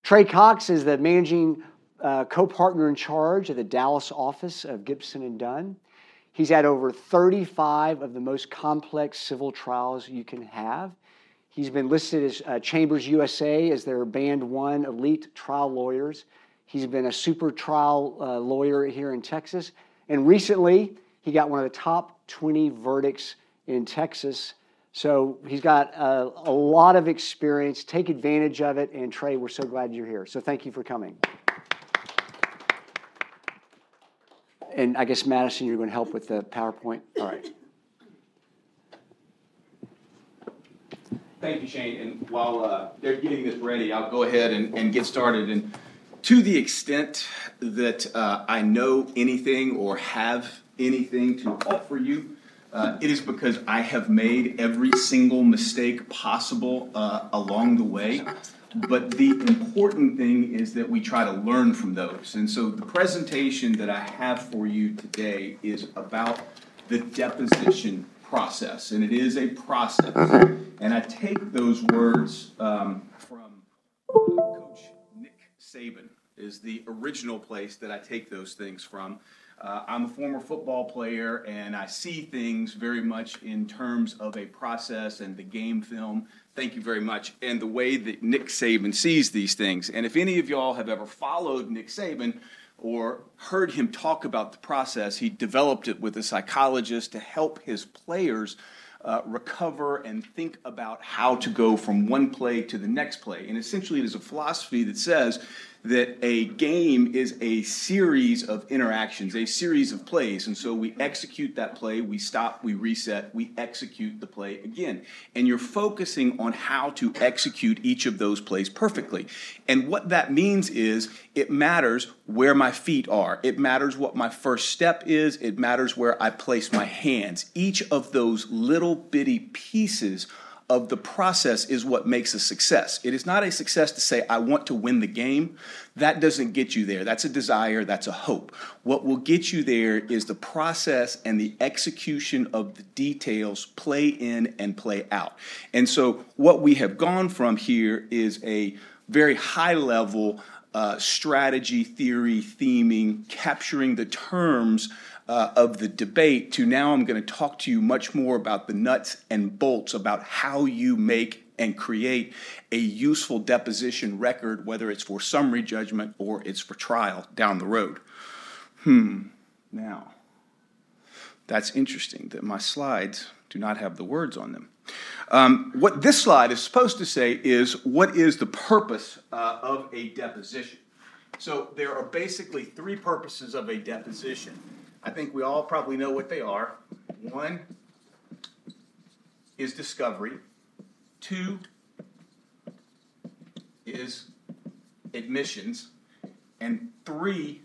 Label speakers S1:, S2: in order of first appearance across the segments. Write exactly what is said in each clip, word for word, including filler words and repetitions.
S1: Trey Cox is the managing uh, co-partner in charge of the Dallas office of Gibson and Dunn. He's had over thirty-five of the most complex civil trials you can have. He's been listed as uh, Chambers U S A as their Band One elite trial lawyers. He's been a super trial uh, lawyer here in Texas. And recently, he got one of the top twenty verdicts in Texas. So he's got a, a lot of experience. Take advantage of it. And Trey, we're so glad you're here. So thank you for coming. And I guess, Madison, you're going to help with the PowerPoint. All right.
S2: Thank you, Shane. And while uh, they're getting this ready, I'll go ahead and, and get started. And to the extent that uh, I know anything or have anything to offer you, uh, it is because I have made every single mistake possible uh, along the way. But the important thing is that we try to learn from those. And so the presentation that I have for you today is about the deposition process. And it is a process. And I take those words um, from Coach Nick Saban, is the original place that I take those things from. Uh, I'm a former football player, and I see things very much in terms of a process and the game film. Thank you very much. And the way that Nick Saban sees these things. And if any of y'all have ever followed Nick Saban or heard him talk about the process, he developed it with a psychologist to help his players uh, recover and think about how to go from one play to the next play. And essentially, it is a philosophy that says that a game is a series of interactions, a series of plays. And so we execute that play, we stop, we reset, we execute the play again. And you're focusing on how to execute each of those plays perfectly. And what that means is it matters where my feet are. It matters what my first step is. It matters where I place my hands. Each of those little bitty pieces of the process is what makes a success. It is not a success to say, I want to win the game. That doesn't get you there. That's a desire. That's a hope. What will get you there is the process and the execution of the details play in and play out. And so what we have gone from here is a very high level uh, strategy, theory, theming, capturing the terms Uh, of the debate to now I'm going to talk to you much more about the nuts and bolts about how you make and create a useful deposition record, whether it's for summary judgment or it's for trial down the road. Hmm. Now, that's interesting that my slides do not have the words on them. Um, what this slide is supposed to say is, what is the purpose uh, of a deposition? So there are basically three purposes of a deposition. I think we all probably know what they are. One is discovery. Two is admissions. And three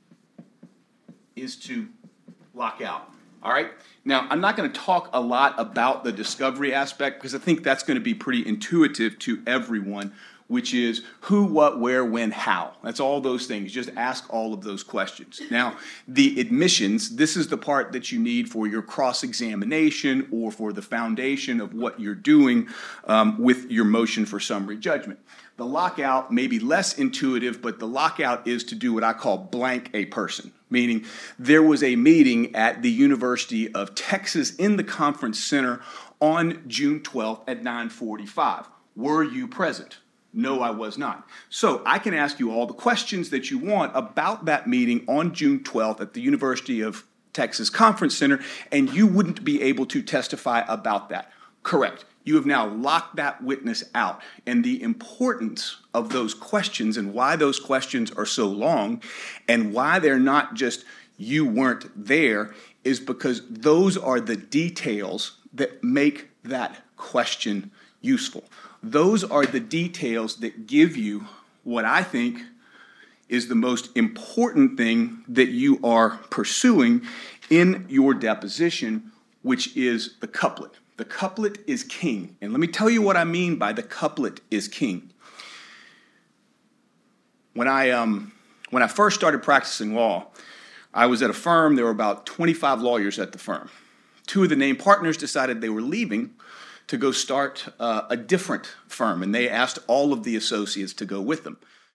S2: is to lock out. All right? Now, I'm not going to talk a lot about the discovery aspect because I think that's going to be pretty intuitive to everyone, which is who, what, where, when, how. That's all those things. Just ask all of those questions. Now, the admissions, this is the part that you need for your cross-examination or for the foundation of what you're doing um, with your motion for summary judgment. The lockout may be less intuitive, but the lockout is to do what I call blank a person, meaning there was a meeting at the University of Texas in the conference center on June twelfth at nine forty-five. Were you present? No, I was not. So I can ask you all the questions that you want about that meeting on June twelfth at the University of Texas Conference Center, and you wouldn't be able to testify about that. Correct. You have now locked that witness out. And the importance of those questions and why those questions are so long and why they're not just you weren't there is because those are the details that make that question useful. Those are the details that give you what I think is the most important thing that you are pursuing in your deposition, which is the couplet. The couplet is king. And let me tell you what I mean by the couplet is king. When I um, when I first started practicing law, I was at a firm. There were about twenty-five lawyers at the firm. Two of the named partners decided they were leaving to go start uh, a different firm, and they asked all of the associates to go with them.